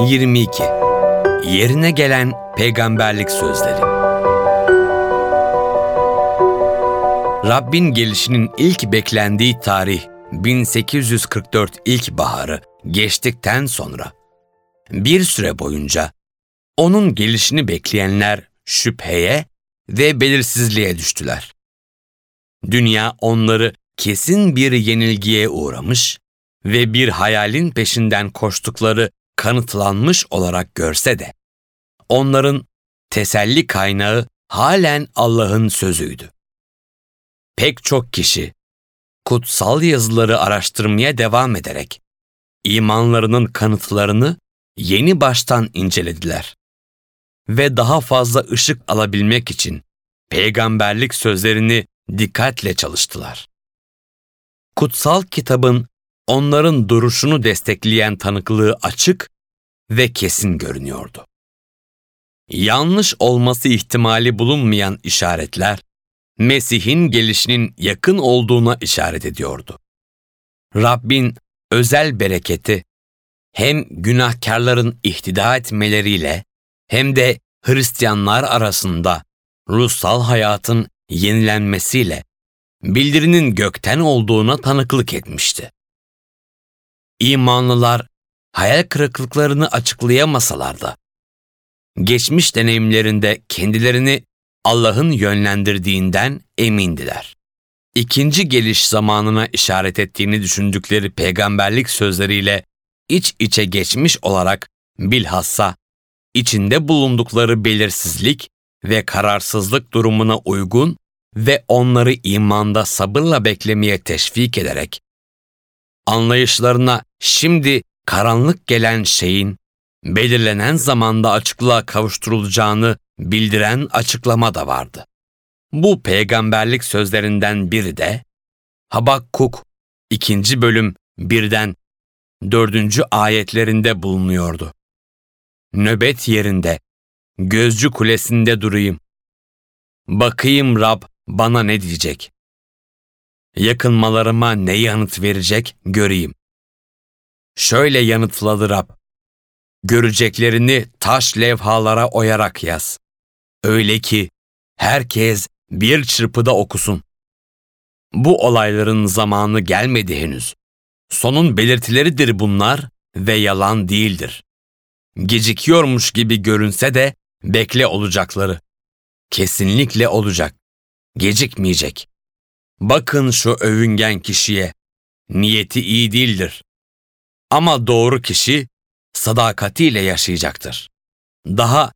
22. Yerine gelen peygamberlik sözleri. Rabbin gelişinin ilk beklendiği tarih 1844 ilkbaharı geçtikten sonra bir süre boyunca onun gelişini bekleyenler şüpheye ve belirsizliğe düştüler. Dünya onları kesin bir yenilgiye uğramış ve bir hayalin peşinden koştukları kanıtlanmış olarak görse de, onların teselli kaynağı halen Allah'ın sözüydü. Pek çok kişi, kutsal yazıları araştırmaya devam ederek, imanlarının kanıtlarını yeni baştan incelediler. Ve daha fazla ışık alabilmek için peygamberlik sözlerini dikkatle çalıştılar. Kutsal kitabın onların duruşunu destekleyen tanıklığı açık ve kesin görünüyordu. Yanlış olması ihtimali bulunmayan işaretler, Mesih'in gelişinin yakın olduğuna işaret ediyordu. Rabbin özel bereketi, hem günahkarların ihtida etmeleriyle hem de Hristiyanlar arasında ruhsal hayatın yenilenmesiyle bildirinin gökten olduğuna tanıklık etmişti. İmanlılar hayal kırıklıklarını açıklayamasalar da, geçmiş deneyimlerinde kendilerini Allah'ın yönlendirdiğinden emindiler. İkinci geliş zamanına işaret ettiğini düşündükleri peygamberlik sözleriyle iç içe geçmiş olarak bilhassa içinde bulundukları belirsizlik ve kararsızlık durumuna uygun ve onları imanda sabırla beklemeye teşvik ederek, anlayışlarına şimdi karanlık gelen şeyin belirlenen zamanda açıklığa kavuşturulacağını bildiren açıklama da vardı. Bu peygamberlik sözlerinden biri de Habakkuk 2. bölüm 1'den 4. ayetlerinde bulunuyordu. Nöbet yerinde, gözcü kulesinde durayım. Bakayım Rab bana ne diyecek? Yakınmalarıma ne yanıt verecek göreyim. Şöyle yanıtladı Rab. Göreceklerini taş levhalara oyarak yaz. Öyle ki herkes bir çırpıda okusun. Bu olayların zamanı gelmedi henüz. Sonun belirtileridir bunlar ve yalan değildir. Gecikiyormuş gibi görünse de bekle olacakları. Kesinlikle olacak. Gecikmeyecek. Bakın şu övüngen kişiye. Niyeti iyi değildir. Ama doğru kişi sadakatiyle yaşayacaktır. Daha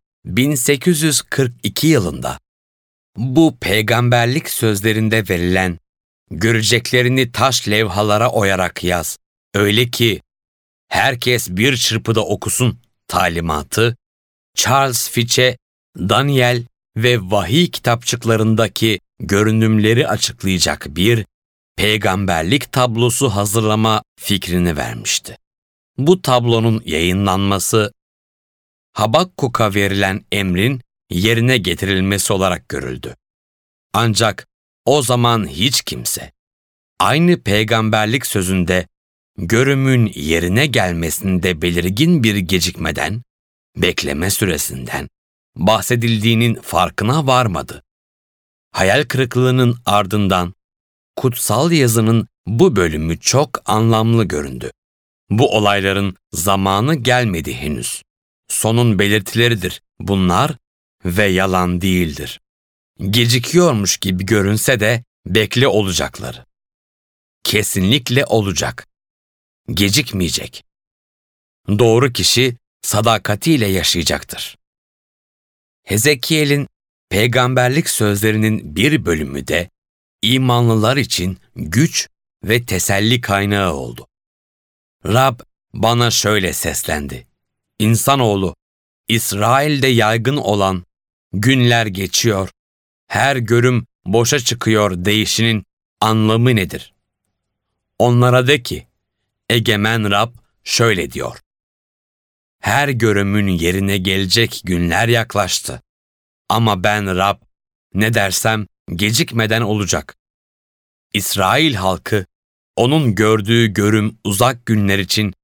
1842 yılında bu peygamberlik sözlerinde verilen göreceklerini taş levhalara oyarak yaz. Öyle ki herkes bir çırpıda okusun talimatı, Charles Fitch'e Daniel ve vahiy kitapçıklarındaki görünümleri açıklayacak bir peygamberlik tablosu hazırlama fikrini vermişti. Bu tablonun yayınlanması, Habakkuk'a verilen emrin yerine getirilmesi olarak görüldü. Ancak o zaman hiç kimse, aynı peygamberlik sözünde görümün yerine gelmesinde belirgin bir gecikmeden, bekleme süresinden bahsedildiğinin farkına varmadı. Hayal kırıklığının ardından kutsal yazının bu bölümü çok anlamlı göründü. Bu olayların zamanı gelmedi henüz. Sonun belirtileridir bunlar ve yalan değildir. Gecikiyormuş gibi görünse de bekle olacakları. Kesinlikle olacak. Gecikmeyecek. Doğru kişi sadakatiyle yaşayacaktır. Hezekiel'in peygamberlik sözlerinin bir bölümü de imanlılar için güç ve teselli kaynağı oldu. Rab bana şöyle seslendi. İnsanoğlu, İsrail'de yaygın olan günler geçiyor, her görüm boşa çıkıyor deyişinin anlamı nedir? Onlara de ki, egemen Rab şöyle diyor. Her görümün yerine gelecek günler yaklaştı. Ama ben Rab, ne dersem gecikmeden olacak. İsrail halkı, onun gördüğü görüm uzak günler için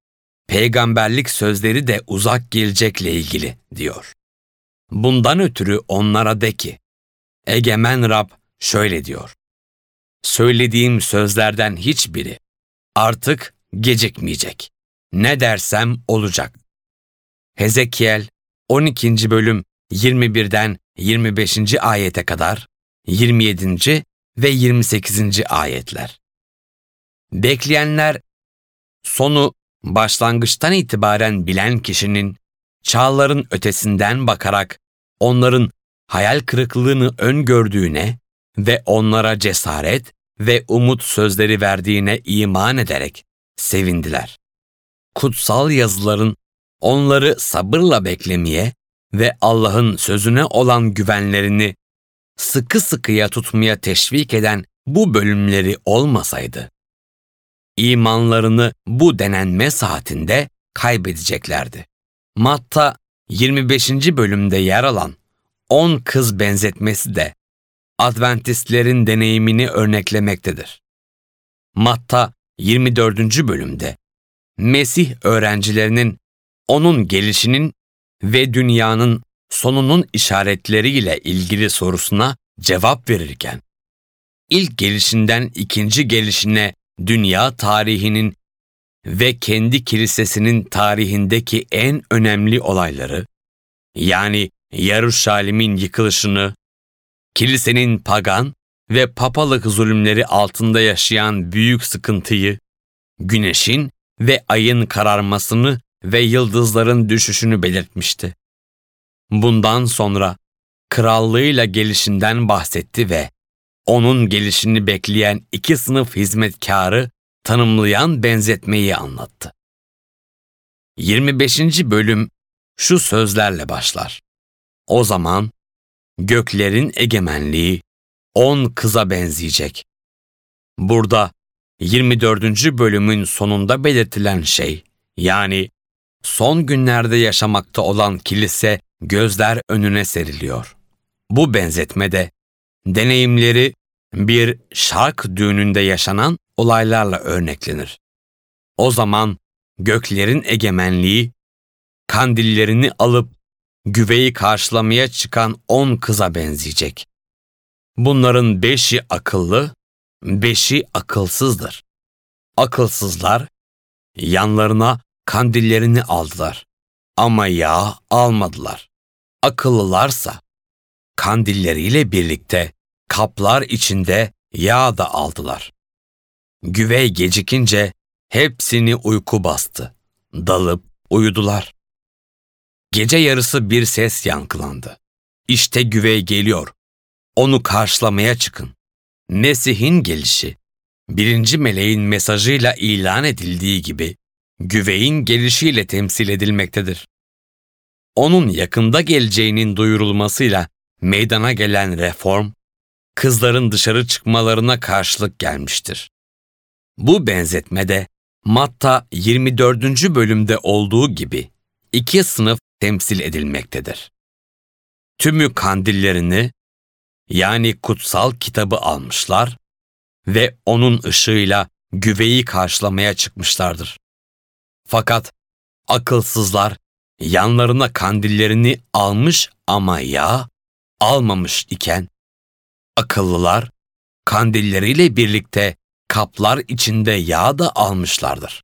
peygamberlik sözleri de uzak gelecekle ilgili diyor. Bundan ötürü onlara de ki, Egemen Rab şöyle diyor: söylediğim sözlerden hiçbiri artık gecikmeyecek. Ne dersem olacak. Hezekiel 12. bölüm 21'den 25. ayete kadar, 27. ve 28. ayetler. Bekleyenler, sonu başlangıçtan itibaren bilen kişinin çağların ötesinden bakarak onların hayal kırıklığını öngördüğüne ve onlara cesaret ve umut sözleri verdiğine iman ederek sevindiler. Kutsal yazıların onları sabırla beklemeye ve Allah'ın sözüne olan güvenlerini sıkı sıkıya tutmaya teşvik eden bu bölümleri olmasaydı, imanlarını bu denenme saatinde kaybedeceklerdi. Matta 25. bölümde yer alan 10 kız benzetmesi de Adventistlerin deneyimini örneklemektedir. Matta 24. bölümde Mesih öğrencilerinin onun gelişinin ve dünyanın sonunun işaretleriyle ilgili sorusuna cevap verirken, ilk gelişinden ikinci gelişine dünya tarihinin ve kendi kilisesinin tarihindeki en önemli olayları, yani Yeruşalim'in yıkılışını, kilisenin pagan ve papalık zulümleri altında yaşayan büyük sıkıntıyı, güneşin ve ayın kararmasını ve yıldızların düşüşünü belirtmişti. Bundan sonra krallığıyla gelişinden bahsetti ve onun gelişini bekleyen iki sınıf hizmetkarı tanımlayan benzetmeyi anlattı. 25. bölüm şu sözlerle başlar: o zaman göklerin egemenliği 10 kıza benzeyecek. Burada 24. bölümün sonunda belirtilen şey, yani son günlerde yaşamakta olan kilise gözler önüne seriliyor. Bu benzetmede deneyimleri bir şark düğününde yaşanan olaylarla örneklenir. O zaman göklerin egemenliği, kandillerini alıp güveyi karşılamaya çıkan 10 kıza benzeyecek. Bunların 5'i akıllı, 5'i akılsızdır. Akılsızlar yanlarına kandillerini aldılar ama yağ almadılar. Akıllılarsa kandilleriyle birlikte kaplar içinde yağ da aldılar. Güvey gecikince hepsini uyku bastı. Dalıp uyudular. Gece yarısı bir ses yankılandı. İşte güvey geliyor. Onu karşılamaya çıkın. Mesih'in gelişi, 1. meleğin mesajıyla ilan edildiği gibi, güveyin gelişiyle temsil edilmektedir. Onun yakında geleceğinin duyurulmasıyla meydana gelen reform, kızların dışarı çıkmalarına karşılık gelmiştir. Bu benzetmede Matta 24. bölümde olduğu gibi iki sınıf temsil edilmektedir. Tümü kandillerini, yani kutsal kitabı almışlar ve onun ışığıyla güveyi karşılamaya çıkmışlardır. Fakat akılsızlar yanlarına kandillerini almış ama yağ almamış iken, akıllılar kandilleriyle birlikte kaplar içinde yağ da almışlardır.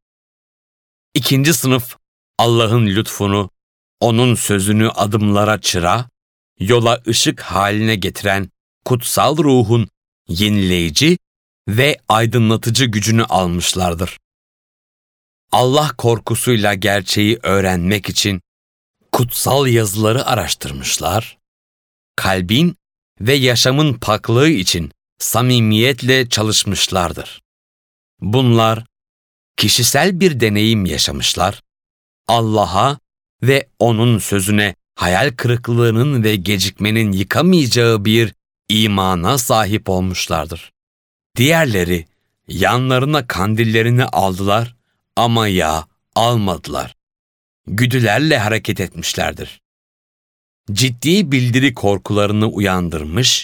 İkinci sınıf Allah'ın lütfunu, onun sözünü adımlara çıra, yola ışık haline getiren kutsal ruhun yenileyici ve aydınlatıcı gücünü almışlardır. Allah korkusuyla gerçeği öğrenmek için kutsal yazıları araştırmışlar, kalbin ve yaşamın paklığı için samimiyetle çalışmışlardır. Bunlar kişisel bir deneyim yaşamışlar, Allah'a ve onun sözüne hayal kırıklığının ve gecikmenin yıkamayacağı bir imana sahip olmuşlardır. Diğerleri yanlarına kandillerini aldılar ama yağ almadılar. Güdülerle hareket etmişlerdir. Ciddi bildiri korkularını uyandırmış,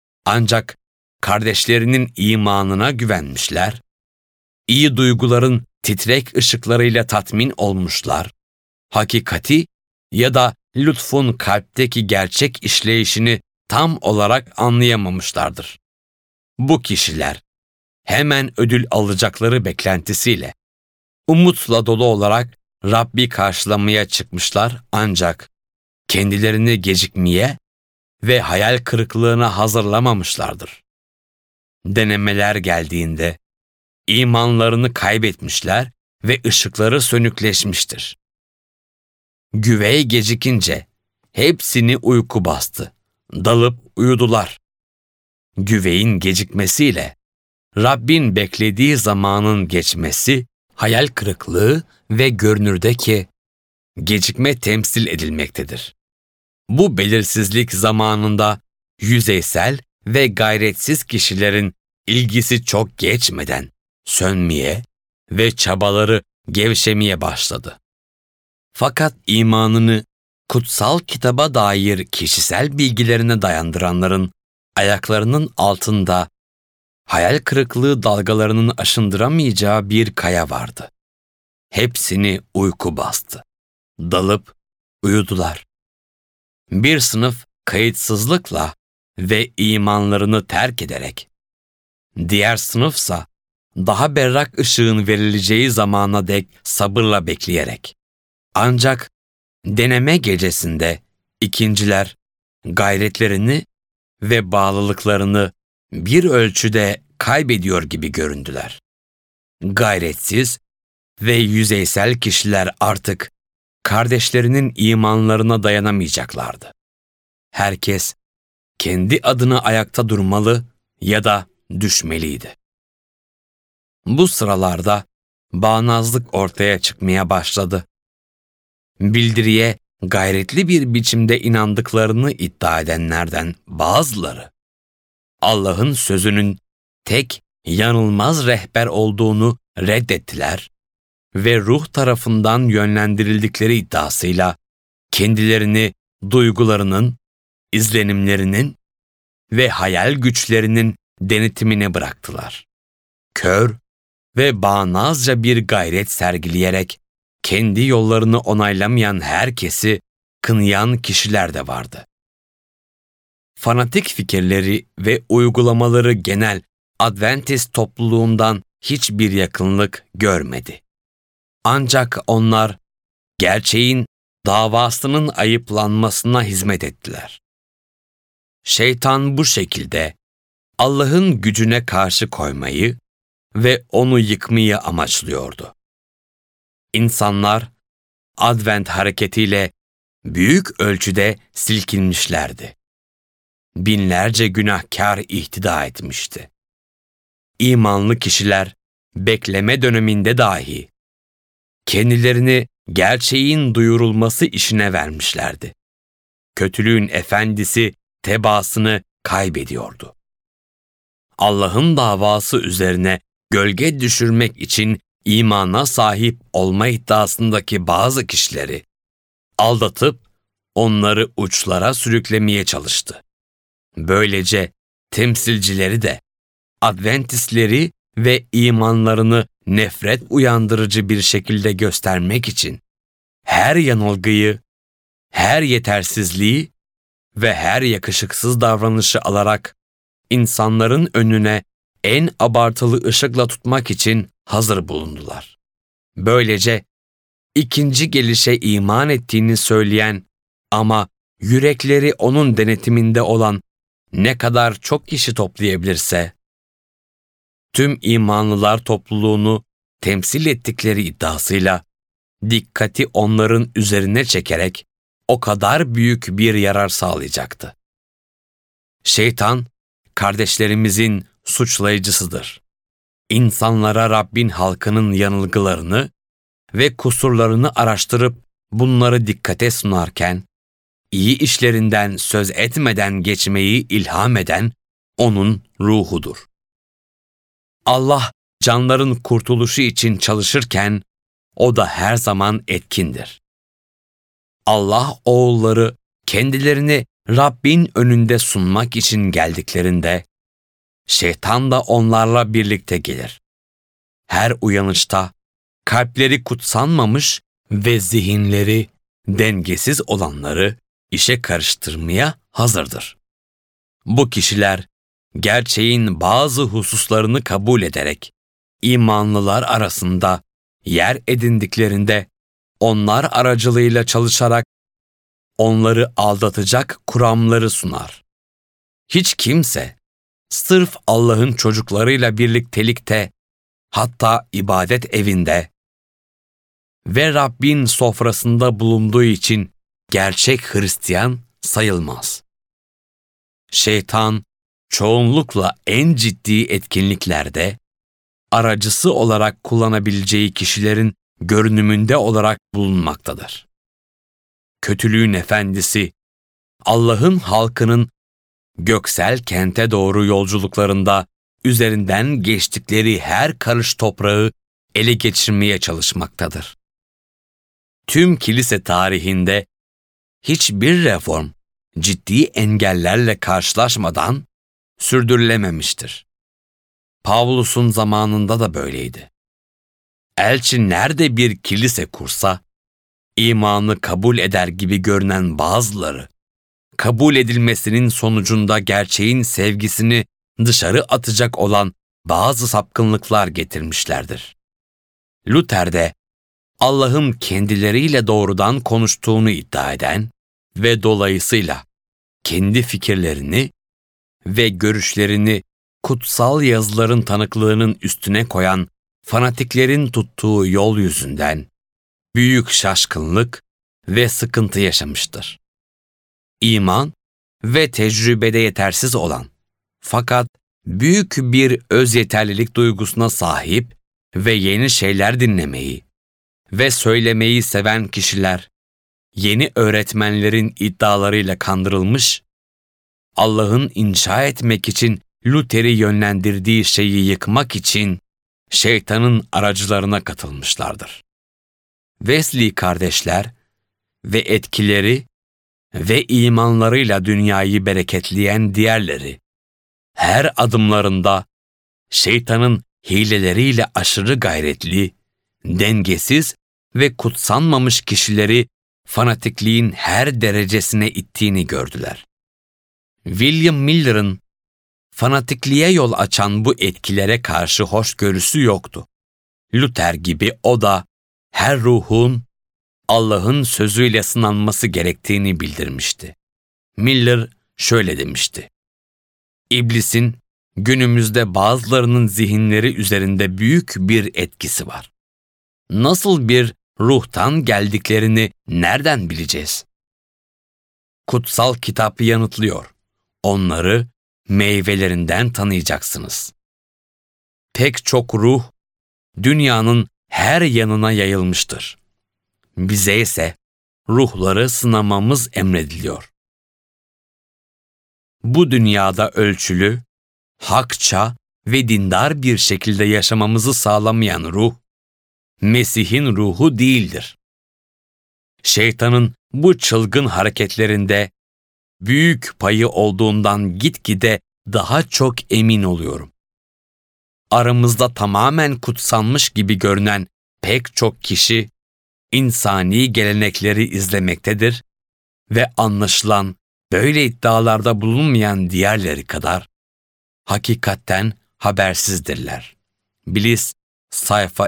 ancak kardeşlerinin imanına güvenmişler, iyi duyguların titrek ışıklarıyla tatmin olmuşlar, hakikati ya da lütfun kalpteki gerçek işleyişini tam olarak anlayamamışlardır. Bu kişiler hemen ödül alacakları beklentisiyle umutla dolu olarak Rabbi karşılamaya çıkmışlar, ancak kendilerini gecikmeye ve hayal kırıklığına hazırlamamışlardır. Denemeler geldiğinde imanlarını kaybetmişler ve ışıkları sönükleşmiştir. Güvey gecikince hepsini uyku bastı, dalıp uyudular. Güveyin gecikmesiyle Rabbin beklediği zamanın geçmesi, hayal kırıklığı ve görünürdeki gecikme temsil edilmektedir. Bu belirsizlik zamanında yüzeysel ve gayretsiz kişilerin ilgisi çok geçmeden sönmeye ve çabaları gevşemeye başladı. Fakat imanını kutsal kitaba dair kişisel bilgilerine dayandıranların ayaklarının altında hayal kırıklığı dalgalarının aşındıramayacağı bir kaya vardı. Hepsini uyku bastı. Dalıp uyudular. Bir sınıf kayıtsızlıkla ve imanlarını terk ederek, diğer sınıfsa daha berrak ışığın verileceği zamana dek sabırla bekleyerek. Ancak deneme gecesinde ikinciler gayretlerini ve bağlılıklarını bir ölçüde kaybediyor gibi göründüler. Gayretsiz ve yüzeysel kişiler artık kardeşlerinin imanlarına dayanamayacaklardı. Herkes kendi adına ayakta durmalı ya da düşmeliydi. Bu sıralarda bağnazlık ortaya çıkmaya başladı. Bildiriye gayretli bir biçimde inandıklarını iddia edenlerden bazıları, Allah'ın sözünün tek yanılmaz rehber olduğunu reddettiler ve ruh tarafından yönlendirildikleri iddiasıyla kendilerini duygularının, izlenimlerinin ve hayal güçlerinin denetimine bıraktılar. Kör ve bağnazca bir gayret sergileyerek kendi yollarını onaylamayan herkesi kınayan kişiler de vardı. Fanatik fikirleri ve uygulamaları genel Adventist topluluğundan hiçbir yakınlık görmedi. Ancak onlar gerçeğin davasının ayıplanmasına hizmet ettiler. Şeytan bu şekilde Allah'ın gücüne karşı koymayı ve onu yıkmayı amaçlıyordu. İnsanlar Advent hareketiyle büyük ölçüde silkinmişlerdi. Binlerce günahkar ihtida etmişti. İmanlı kişiler bekleme döneminde dahi kendilerini gerçeğin duyurulması işine vermişlerdi. Kötülüğün efendisi tebaasını kaybediyordu. Allah'ın davası üzerine gölge düşürmek için imana sahip olma iddiasındaki bazı kişileri aldatıp onları uçlara sürüklemeye çalıştı. Böylece temsilcileri de Adventistleri ve imanlarını nefret uyandırıcı bir şekilde göstermek için her yanılgıyı, her yetersizliği ve her yakışıksız davranışı alarak insanların önüne en abartılı ışıkla tutmak için hazır bulundular. Böylece ikinci gelişe iman ettiğini söyleyen ama yürekleri onun denetiminde olan ne kadar çok kişi toplayabilirse, tüm imanlılar topluluğunu temsil ettikleri iddiasıyla dikkati onların üzerine çekerek o kadar büyük bir yarar sağlayacaktı. Şeytan, kardeşlerimizin suçlayıcısıdır. İnsanlara Rabbin halkının yanılgılarını ve kusurlarını araştırıp bunları dikkate sunarken, iyi işlerinden söz etmeden geçmeyi ilham eden onun ruhudur. Allah canların kurtuluşu için çalışırken o da her zaman etkindir. Allah oğulları kendilerini Rabbin önünde sunmak için geldiklerinde şeytan da onlarla birlikte gelir. Her uyanışta kalpleri kutsanmamış ve zihinleri dengesiz olanları işe karıştırmaya hazırdır. Bu kişiler gerçeğin bazı hususlarını kabul ederek imanlılar arasında yer edindiklerinde onlar aracılığıyla çalışarak onları aldatacak kuramları sunar. Hiç kimse sırf Allah'ın çocuklarıyla birliktelikte, hatta ibadet evinde ve Rabbin sofrasında bulunduğu için gerçek Hristiyan sayılmaz. Şeytan çoğunlukla en ciddi etkinliklerde aracısı olarak kullanabileceği kişilerin görünümünde olarak bulunmaktadır. Kötülüğün efendisi, Allah'ın halkının göksel kente doğru yolculuklarında üzerinden geçtikleri her karış toprağı ele geçirmeye çalışmaktadır. Tüm kilise tarihinde hiçbir reform ciddi engellerle karşılaşmadan sürdürülememiştir. Pavlus'un zamanında da böyleydi. Elçi nerede bir kilise kursa, imanı kabul eder gibi görünen bazıları, kabul edilmesinin sonucunda gerçeğin sevgisini dışarı atacak olan bazı sapkınlıklar getirmişlerdir. Luther de Allah'ın kendileriyle doğrudan konuştuğunu iddia eden ve dolayısıyla kendi fikirlerini ve görüşlerini kutsal yazıların tanıklığının üstüne koyan fanatiklerin tuttuğu yol yüzünden büyük şaşkınlık ve sıkıntı yaşamıştır. İman ve tecrübede yetersiz olan fakat büyük bir öz yeterlilik duygusuna sahip ve yeni şeyler dinlemeyi ve söylemeyi seven kişiler, yeni öğretmenlerin iddialarıyla kandırılmış, Allah'ın inşa etmek için Luther'i yönlendirdiği şeyi yıkmak için şeytanın aracılarına katılmışlardır. Wesley kardeşler ve etkileri ve imanlarıyla dünyayı bereketleyen diğerleri, her adımlarında şeytanın hileleriyle aşırı gayretli, dengesiz ve kutsanmamış kişileri fanatikliğin her derecesine ittiğini gördüler. William Miller'ın fanatikliğe yol açan bu etkilere karşı hoşgörüsü yoktu. Luther gibi o da her ruhun Allah'ın sözüyle sınanması gerektiğini bildirmişti. Miller şöyle demişti: İblisin günümüzde bazılarının zihinleri üzerinde büyük bir etkisi var. Nasıl bir ruhtan geldiklerini nereden bileceğiz? Kutsal kitap yanıtlıyor. Onları meyvelerinden tanıyacaksınız. Pek çok ruh dünyanın her yanına yayılmıştır. Bize ise ruhları sınamamız emrediliyor. Bu dünyada ölçülü, hakça ve dindar bir şekilde yaşamamızı sağlamayan ruh, Mesih'in ruhu değildir. Şeytanın bu çılgın hareketlerinde büyük payı olduğundan gitgide daha çok emin oluyorum. Aramızda tamamen kutsanmış gibi görünen pek çok kişi, insani gelenekleri izlemektedir ve anlaşılan böyle iddialarda bulunmayan diğerleri kadar hakikatten habersizdirler. Bliss, sayfa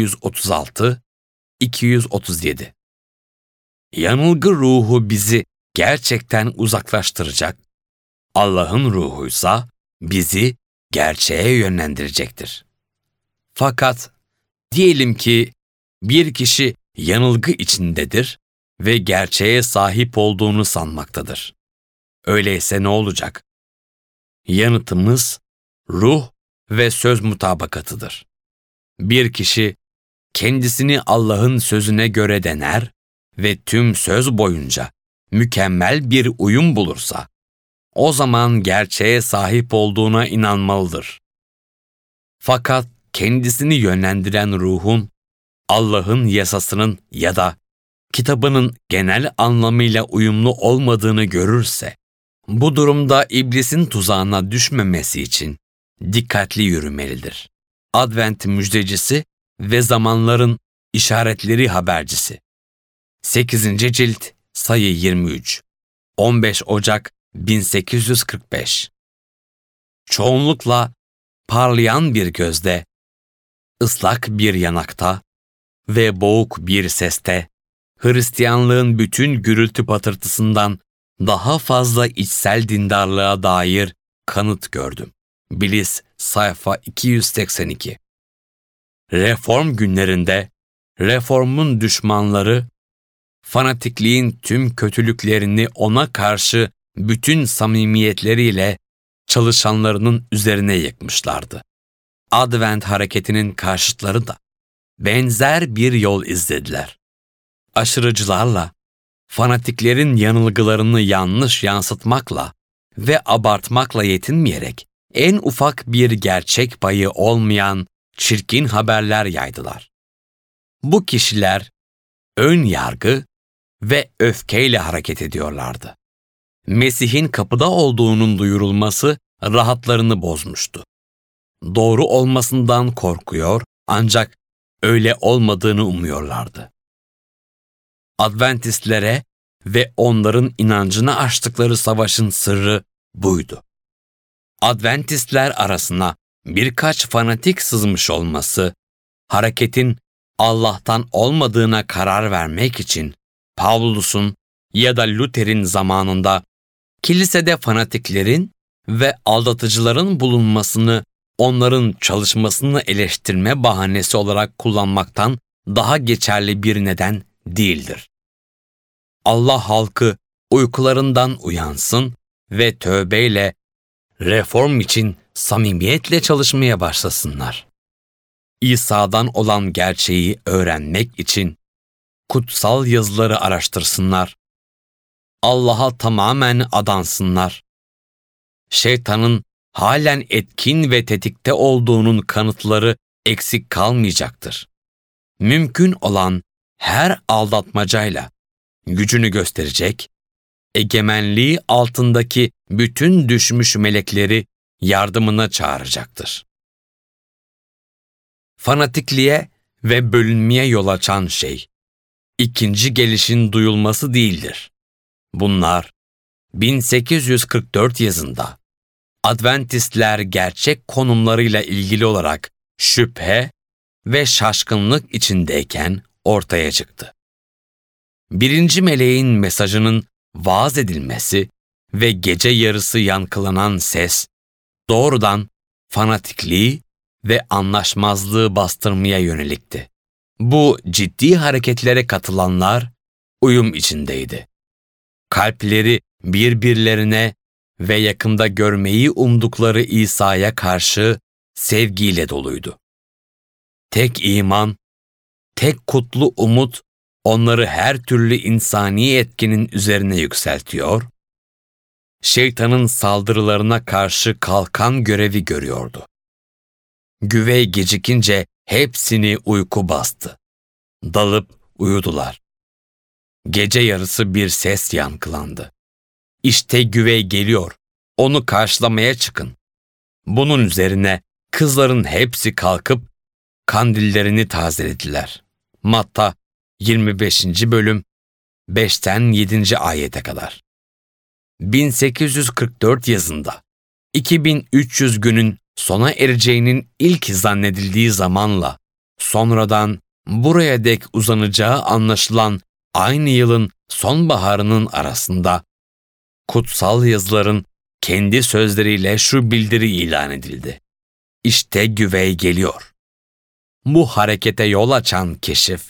236-237. Yanılgı ruhu bizi gerçekten uzaklaştıracak, Allah'ın ruhuysa bizi gerçeğe yönlendirecektir. Fakat diyelim ki bir kişi yanılgı içindedir ve gerçeğe sahip olduğunu sanmaktadır. Öyleyse ne olacak? Yanıtımız ruh ve söz mutabakatıdır. Bir kişi kendisini Allah'ın sözüne göre dener ve tüm söz boyunca mükemmel bir uyum bulursa, o zaman gerçeğe sahip olduğuna inanmalıdır. Fakat kendisini yönlendiren ruhun, Allah'ın yasasının ya da kitabının genel anlamıyla uyumlu olmadığını görürse, bu durumda iblisin tuzağına düşmemesi için dikkatli yürümelidir. Advent müjdecisi ve Zamanların İşaretleri habercisi. 8. cilt, sayı 23. 15 Ocak 1845. Çoğunlukla parlayan bir gözde, ıslak bir yanakta ve boğuk bir seste, Hristiyanlığın bütün gürültü patırtısından daha fazla içsel dindarlığa dair kanıt gördüm. Bliss, sayfa 282. Reform günlerinde, reformun düşmanları, fanatikliğin tüm kötülüklerini ona karşı bütün samimiyetleriyle çalışanlarının üzerine yıkmışlardı. Advent hareketinin karşıtları da benzer bir yol izlediler. Aşırıcılarla, fanatiklerin yanılgılarını yanlış yansıtmakla ve abartmakla yetinmeyerek en ufak bir gerçek payı olmayan çirkin haberler yaydılar. Bu kişiler ön yargı ve öfkeyle hareket ediyorlardı. Mesih'in kapıda olduğunun duyurulması rahatlarını bozmuştu. Doğru olmasından korkuyor ancak öyle olmadığını umuyorlardı. Adventistlere ve onların inancına açtıkları savaşın sırrı buydu. Adventistler arasına birkaç fanatik sızmış olması, hareketin Allah'tan olmadığına karar vermek için Pavlus'un ya da Luther'in zamanında kilisede fanatiklerin ve aldatıcıların bulunmasını onların çalışmasını eleştirme bahanesi olarak kullanmaktan daha geçerli bir neden değildir. Allah halkı uykularından uyansın ve tövbeyle, reform için samimiyetle çalışmaya başlasınlar. İsa'dan olan gerçeği öğrenmek için kutsal yazıları araştırsınlar. Allah'a tamamen adansınlar. Şeytanın halen etkin ve tetikte olduğunun kanıtları eksik kalmayacaktır. Mümkün olan her aldatmacayla gücünü gösterecek, egemenliği altındaki bütün düşmüş melekleri yardımına çağıracaktır. Fanatikliğe ve bölünmeye yol açan şey, ikinci gelişin duyulması değildir. Bunlar, 1844 yazında, Adventistler gerçek konumlarıyla ilgili olarak şüphe ve şaşkınlık içindeyken ortaya çıktı. Birinci meleğin mesajının vaaz edilmesi ve gece yarısı yankılanan ses, doğrudan fanatikliği ve anlaşmazlığı bastırmaya yönelikti. Bu ciddi hareketlere katılanlar uyum içindeydi. Kalpleri birbirlerine ve yakında görmeyi umdukları İsa'ya karşı sevgiyle doluydu. Tek iman, tek kutlu umut onları her türlü insani etkinin üzerine yükseltiyor, şeytanın saldırılarına karşı kalkan görevi görüyordu. Güvey gecikince hepsini uyku bastı. Dalıp uyudular. Gece yarısı bir ses yankılandı. İşte güvey geliyor, onu karşılamaya çıkın. Bunun üzerine kızların hepsi kalkıp kandillerini tazelediler. Matta 25. bölüm 5'ten 7. ayete kadar. 1844 yazında 2300 günün sona ereceğinin ilk zannedildiği zamanla sonradan buraya dek uzanacağı anlaşılan aynı yılın sonbaharının arasında kutsal yazıların kendi sözleriyle şu bildiri ilan edildi. İşte güvey geliyor. Bu harekete yol açan keşif,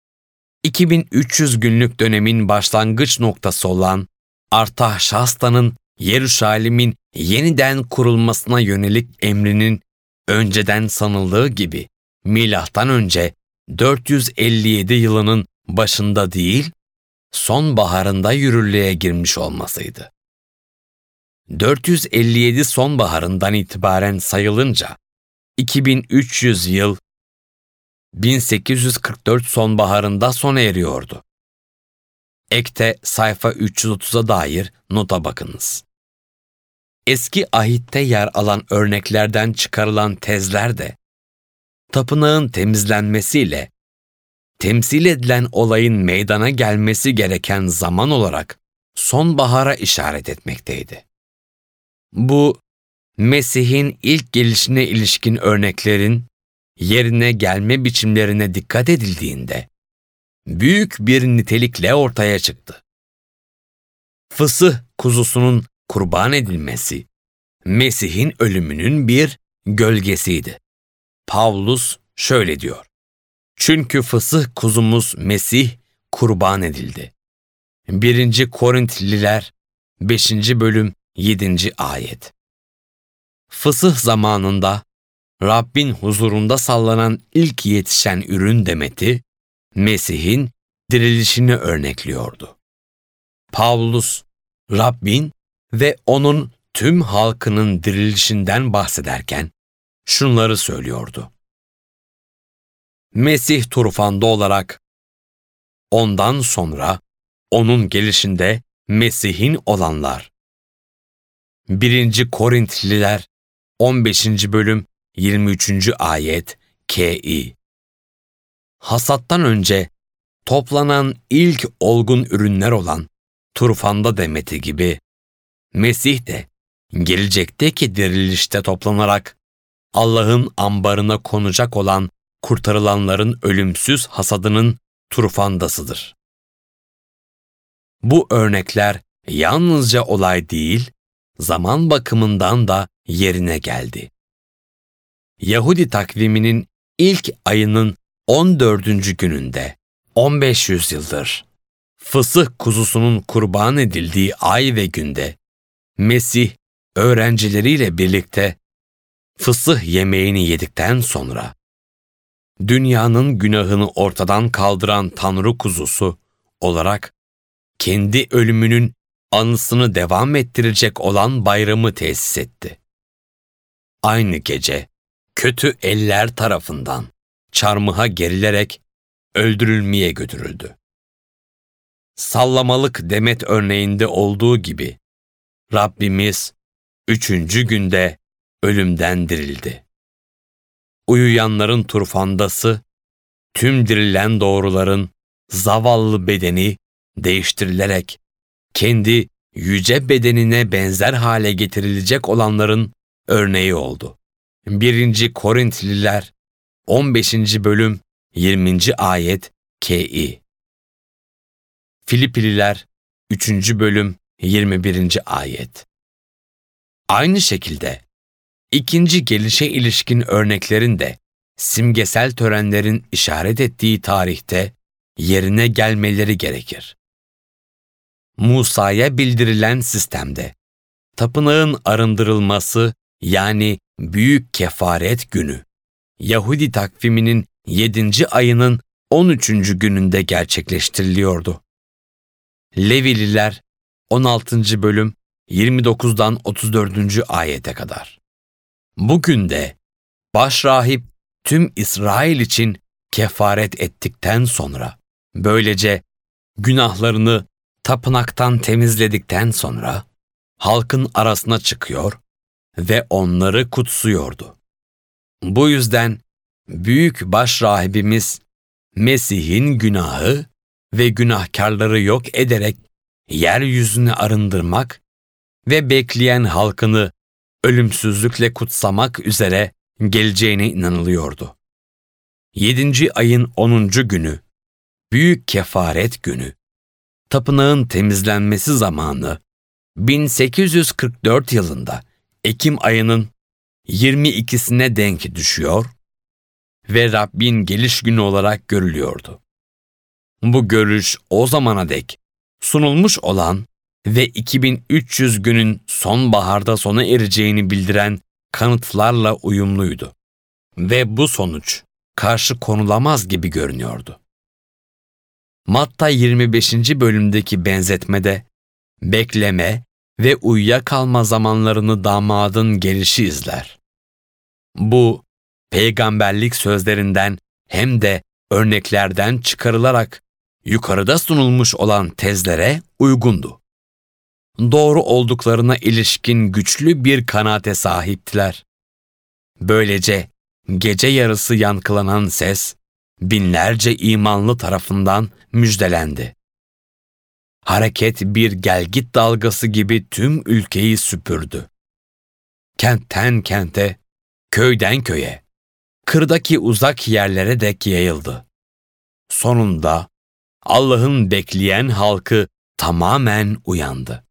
2300 günlük dönemin başlangıç noktası olan Artahşasta'nın Yeruşalim'in yeniden kurulmasına yönelik emrinin önceden sanıldığı gibi milattan önce 457 yılının başında değil, sonbaharında yürürlüğe girmiş olmasıydı. 457 sonbaharından itibaren sayılınca 2300 yıl 1844 sonbaharında sona eriyordu. Ekte sayfa 330'a dair nota bakınız. Eski ahitte yer alan örneklerden çıkarılan tezler de tapınağın temizlenmesiyle temsil edilen olayın meydana gelmesi gereken zaman olarak sonbahara işaret etmekteydi. Bu, Mesih'in ilk gelişine ilişkin örneklerin yerine gelme biçimlerine dikkat edildiğinde büyük bir nitelikle ortaya çıktı. Fısıh kuzusunun kurban edilmesi, Mesih'in ölümünün bir gölgesiydi. Pavlus şöyle diyor: "Çünkü fısıh kuzumuz Mesih kurban edildi." 1. Korintliler 5. bölüm 7. ayet. Fısıh zamanında Rabbin huzurunda sallanan ilk yetişen ürün demeti, Mesih'in dirilişini örnekliyordu. Pavlus, Rabbin ve onun tüm halkının dirilişinden bahsederken şunları söylüyordu: Mesih turfanda olarak, ondan sonra onun gelişinde Mesih'in olanlar. 1. Korintliler 15. bölüm 23. ayet K.İ. Hasattan önce toplanan ilk olgun ürünler olan turfanda demeti gibi, Mesih de gelecekteki dirilişte toplanarak Allah'ın ambarına konacak olan kurtarılanların ölümsüz hasadının turfandasıdır. Bu örnekler yalnızca olay değil, zaman bakımından da yerine geldi. Yahudi takviminin ilk ayının 14. gününde, 1500 yıldır, fısıh kuzusunun kurban edildiği ay ve günde, Mesih öğrencileriyle birlikte fısıh yemeğini yedikten sonra, dünyanın günahını ortadan kaldıran Tanrı kuzusu olarak kendi ölümünün anısını devam ettirecek olan bayramı tesis etti. Aynı gece kötü eller tarafından çarmıha gerilerek öldürülmeye götürüldü. Sallamalık demet örneğinde olduğu gibi Rabbimiz 3. günde ölümden dirildi. Uyuyanların turfandası, tüm dirilen doğruların zavallı bedeni değiştirilerek kendi yüce bedenine benzer hale getirilecek olanların örneği oldu. 1. Korintliler 15. bölüm 20. ayet K.İ. Filipliler 3. bölüm 21. ayet. Aynı şekilde ikinci gelişe ilişkin örneklerin de simgesel törenlerin işaret ettiği tarihte yerine gelmeleri gerekir. Musa'ya bildirilen sistemde tapınağın arındırılması, yani Büyük Kefaret Günü, Yahudi takviminin 7. ayının 13. gününde gerçekleştiriliyordu. Levililer 16. bölüm 29'dan 34. ayete kadar. Bugün de başrahip tüm İsrail için kefaret ettikten sonra, böylece günahlarını tapınaktan temizledikten sonra halkın arasına çıkıyor ve onları kutsuyordu. Bu yüzden büyük başrahibimiz Mesih'in günahı ve günahkarları yok ederek yeryüzünü arındırmak ve bekleyen halkını ölümsüzlükle kutsamak üzere geleceğine inanılıyordu. 7. ayın 10. günü, Büyük Kefaret Günü, tapınağın temizlenmesi zamanı 1844 yılında Ekim ayının 22'sine denk düşüyor ve Rabbin geliş günü olarak görülüyordu. Bu görüş o zamana dek sunulmuş olan ve 2300 günün sonbaharda sona ereceğini bildiren kanıtlarla uyumluydu ve bu sonuç karşı konulamaz gibi görünüyordu. Matta 25. bölümdeki benzetmede bekleme ve uyuyakalma zamanlarını damadın gelişi izler. Bu, peygamberlik sözlerinden hem de örneklerden çıkarılarak yukarıda sunulmuş olan tezlere uygundu. Doğru olduklarına ilişkin güçlü bir kanaate sahiptiler. Böylece gece yarısı yankılanan ses, binlerce imanlı tarafından müjdelendi. Hareket bir gelgit dalgası gibi tüm ülkeyi süpürdü. Kentten kente, köyden köye, kırdaki uzak yerlere dek yayıldı. Sonunda Allah'ın bekleyen halkı tamamen uyandı.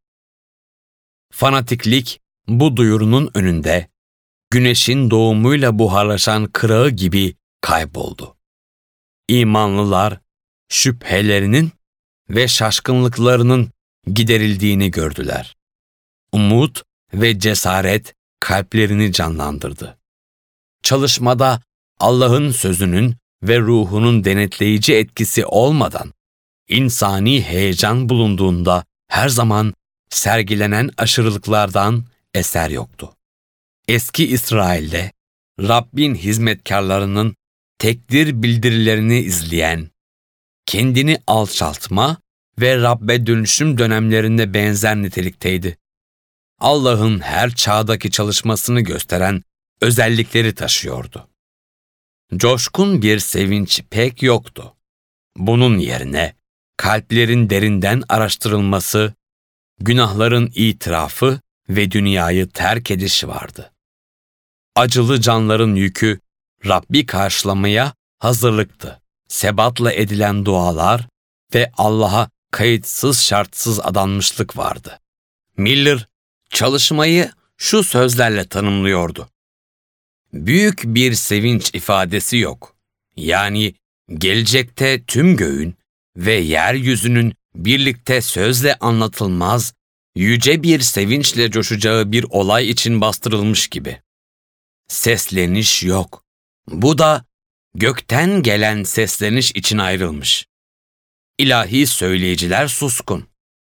Fanatiklik bu duyurunun önünde, güneşin doğumuyla buharlaşan kırağı gibi kayboldu. İmanlılar şüphelerinin ve şaşkınlıklarının giderildiğini gördüler. Umut ve cesaret kalplerini canlandırdı. Çalışmada Allah'ın sözünün ve ruhunun denetleyici etkisi olmadan, insani heyecan bulunduğunda her zaman sergilenen aşırılıklardan eser yoktu. Eski İsrail'de Rabbin hizmetkarlarının tekdir bildirilerini izleyen, kendini alçaltma ve Rabbe dönüşüm dönemlerinde benzer nitelikteydi. Allah'ın her çağdaki çalışmasını gösteren özellikleri taşıyordu. Coşkun bir sevinç pek yoktu. Bunun yerine kalplerin derinden araştırılması, günahların itirafı ve dünyayı terk edişi vardı. Acılı canların yükü Rabbi karşılamaya hazırlıktı. Sebatla edilen dualar ve Allah'a kayıtsız şartsız adanmışlık vardı. Miller çalışmayı şu sözlerle tanımlıyordu. Büyük bir sevinç ifadesi yok. Yani gelecekte tüm göğün ve yeryüzünün birlikte sözle anlatılmaz, yüce bir sevinçle coşacağı bir olay için bastırılmış gibi. Sesleniş yok. Bu da gökten gelen sesleniş için ayrılmış. İlahi söyleyiciler suskun.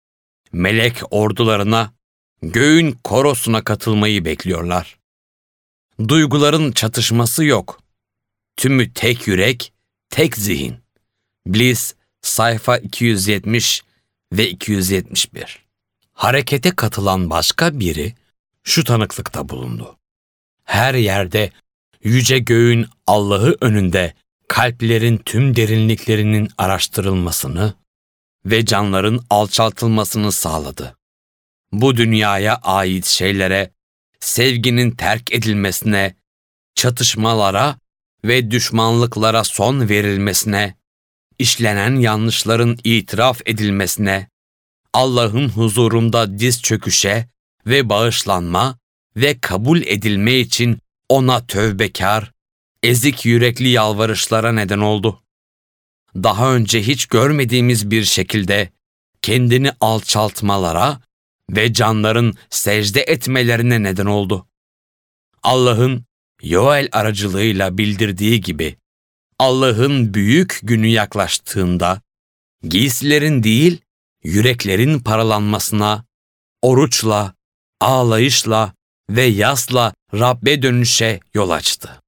Melek ordularına, göğün korosuna katılmayı bekliyorlar. Duyguların çatışması yok. Tümü tek yürek, tek zihin. Bliss, sayfa 270 ve 271. Harekete katılan başka biri şu tanıklıkta bulundu. Her yerde yüce göğün Allah'ı önünde kalplerin tüm derinliklerinin araştırılmasını ve canların alçaltılmasını sağladı. Bu dünyaya ait şeylere, sevginin terk edilmesine, çatışmalara ve düşmanlıklara son verilmesine, işlenen yanlışların itiraf edilmesine, Allah'ın huzurunda diz çöküşe ve bağışlanma ve kabul edilme için ona tövbekar, ezik yürekli yalvarışlara neden oldu. Daha önce hiç görmediğimiz bir şekilde kendini alçaltmalara ve canların secde etmelerine neden oldu. Allah'ın Yoel aracılığıyla bildirdiği gibi, Allah'ın büyük günü yaklaştığında, giysilerin değil, yüreklerin paralanmasına, oruçla, ağlayışla ve yasla Rabbe dönüşe yol açtı.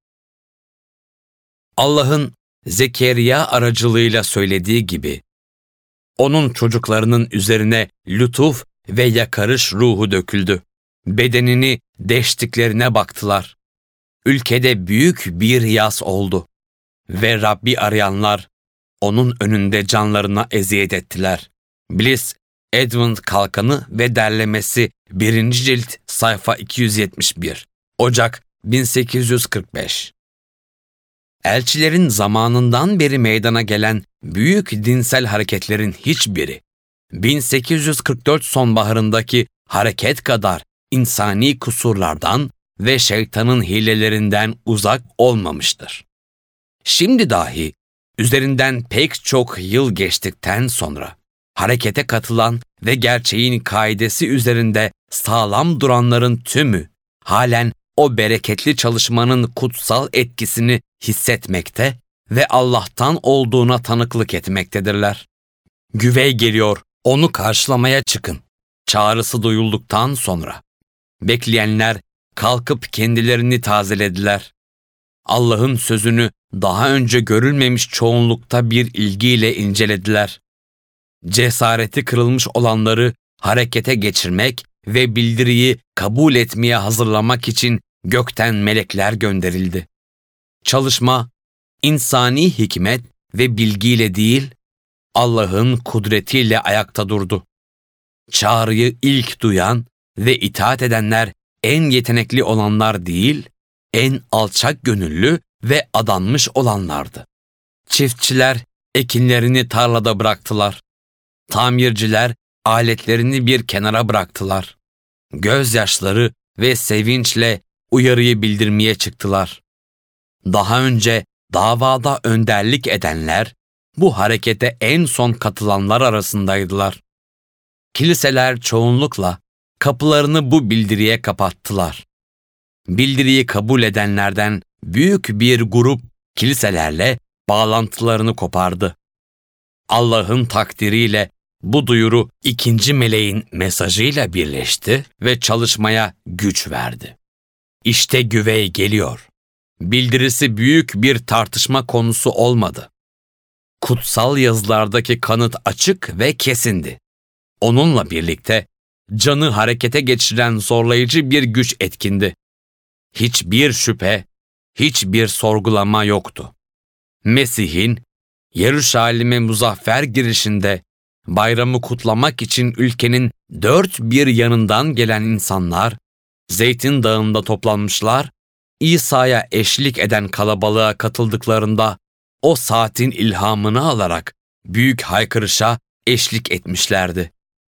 Allah'ın Zekeriya aracılığıyla söylediği gibi, onun çocuklarının üzerine lütuf ve yakarış ruhu döküldü. Bedenini deştiklerine baktılar. Ülkede büyük bir yas oldu ve Rabbi arayanlar onun önünde canlarına eziyet ettiler. Bliss, Edmund Kalkanı ve derlemesi 1. cilt sayfa 271. Ocak 1845. Elçilerin zamanından beri meydana gelen büyük dinsel hareketlerin hiçbiri 1844 sonbaharındaki hareket kadar insani kusurlardan ve şeytanın hilelerinden uzak olmamıştır. Şimdi dahi üzerinden pek çok yıl geçtikten sonra harekete katılan ve gerçeğin kaidesi üzerinde sağlam duranların tümü halen o bereketli çalışmanın kutsal etkisini hissetmekte ve Allah'tan olduğuna tanıklık etmektedirler. Güvey geliyor, onu karşılamaya çıkın. Çağrısı duyulduktan sonra bekleyenler kalkıp kendilerini tazelediler. Allah'ın sözünü daha önce görülmemiş çoğunlukta bir ilgiyle incelediler. Cesareti kırılmış olanları harekete geçirmek ve bildiriyi kabul etmeye hazırlamak için gökten melekler gönderildi. Çalışma, insani hikmet ve bilgiyle değil, Allah'ın kudretiyle ayakta durdu. Çağrıyı ilk duyan ve itaat edenler en yetenekli olanlar değil, en alçak gönüllü ve adanmış olanlardı. Çiftçiler ekinlerini tarlada bıraktılar. Tamirciler aletlerini bir kenara bıraktılar. Gözyaşları ve sevinçle uyarıyı bildirmeye çıktılar. Daha önce davada önderlik edenler, bu harekete en son katılanlar arasındaydılar. Kiliseler çoğunlukla kapılarını bu bildiriye kapattılar. Bildiriyi kabul edenlerden büyük bir grup kiliselerle bağlantılarını kopardı. Allah'ın takdiriyle bu duyuru ikinci meleğin mesajıyla birleşti ve çalışmaya güç verdi. İşte güvey geliyor. Bildirisi büyük bir tartışma konusu olmadı. Kutsal yazılardaki kanıt açık ve kesindi. Onunla birlikte canı harekete geçiren zorlayıcı bir güç etkindi. Hiçbir şüphe, hiçbir sorgulama yoktu. Mesih'in Yeruşalim'e muzaffer girişinde bayramı kutlamak için ülkenin dört bir yanından gelen insanlar, Zeytin Dağı'nda toplanmışlar, İsa'ya eşlik eden kalabalığa katıldıklarında o saatin ilhamını alarak büyük haykırışa eşlik etmişlerdi.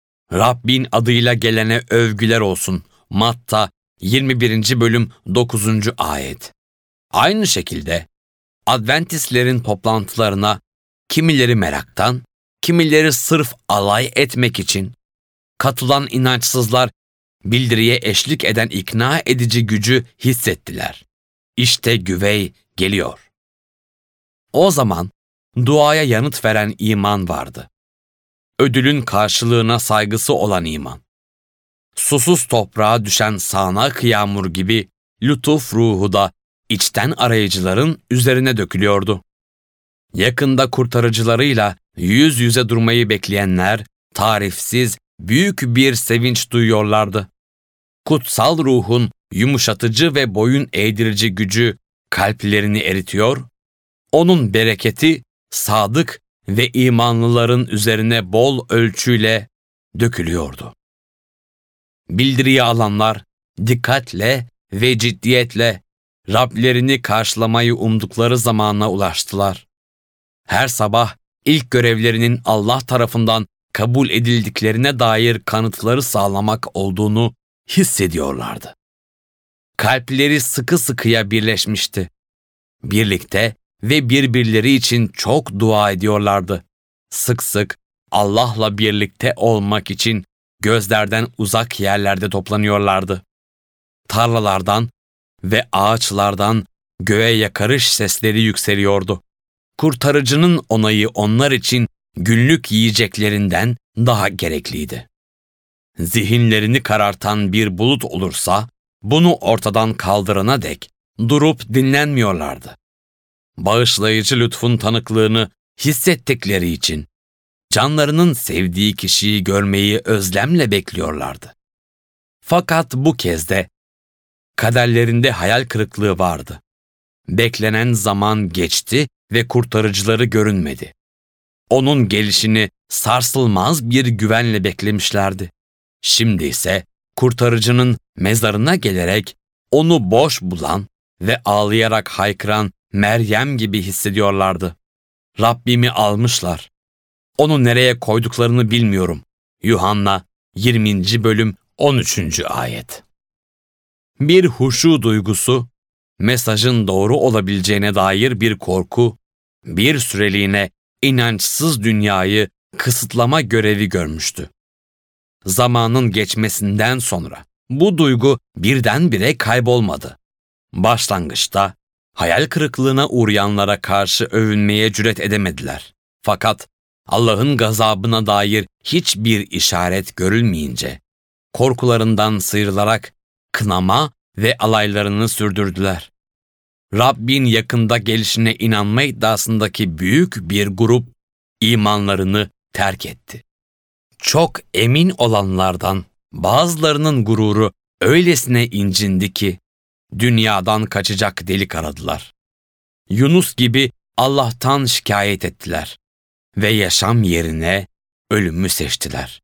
Rabbin adıyla gelene övgüler olsun. Matta 21. bölüm 9. ayet. Aynı şekilde Adventistlerin toplantılarına kimileri meraktan, kimileri sırf alay etmek için, katılan inançsızlar bildiriye eşlik eden ikna edici gücü hissettiler. İşte güvey geliyor. O zaman duaya yanıt veren iman vardı. Ödülün karşılığına saygısı olan iman. Susuz toprağa düşen sağanak yağmur gibi lütuf ruhu da içten arayıcıların üzerine dökülüyordu. Yakında kurtarıcılarıyla yüz yüze durmayı bekleyenler tarifsiz büyük bir sevinç duyuyorlardı. Kutsal ruhun yumuşatıcı ve boyun eğdirici gücü kalplerini eritiyor, onun bereketi sadık ve imanlıların üzerine bol ölçüyle dökülüyordu. Bildiriyi alanlar dikkatle ve ciddiyetle Rablerini karşılamayı umdukları zamana ulaştılar. Her sabah ilk görevlerinin Allah tarafından kabul edildiklerine dair kanıtları sağlamak olduğunu hissediyorlardı. Kalpleri sıkı sıkıya birleşmişti. Birlikte ve birbirleri için çok dua ediyorlardı. Sık sık Allah'la birlikte olmak için gözlerden uzak yerlerde toplanıyorlardı. Tarlalardan ve ağaçlardan göğe yakarış sesleri yükseliyordu. Kurtarıcının onayı onlar için günlük yiyeceklerinden daha gerekliydi. Zihinlerini karartan bir bulut olursa, bunu ortadan kaldırana dek durup dinlenmiyorlardı. Bağışlayıcı lütfun tanıklığını hissettikleri için canlarının sevdiği kişiyi görmeyi özlemle bekliyorlardı. Fakat bu kez de kaderlerinde hayal kırıklığı vardı. Beklenen zaman geçti ve kurtarıcıları görünmedi. Onun gelişini sarsılmaz bir güvenle beklemişlerdi. Şimdi ise kurtarıcının mezarına gelerek onu boş bulan ve ağlayarak haykıran Meryem gibi hissediyorlardı. Rabbimi almışlar. Onu nereye koyduklarını bilmiyorum. Yuhanna 20. bölüm 13. ayet. Bir huşu duygusu, mesajın doğru olabileceğine dair bir korku, bir süreliğine inançsız dünyayı kısıtlama görevi görmüştü. Zamanın geçmesinden sonra bu duygu birdenbire kaybolmadı. Başlangıçta hayal kırıklığına uğrayanlara karşı övünmeye cüret edemediler. Fakat Allah'ın gazabına dair hiçbir işaret görülmeyince korkularından sıyrılarak kınama ve alaylarını sürdürdüler. Rabbin yakında gelişine inanma iddiasındaki büyük bir grup imanlarını terk etti. Çok emin olanlardan bazılarının gururu öylesine incindi ki dünyadan kaçacak delik aradılar. Yunus gibi Allah'tan şikayet ettiler ve yaşam yerine ölümü seçtiler.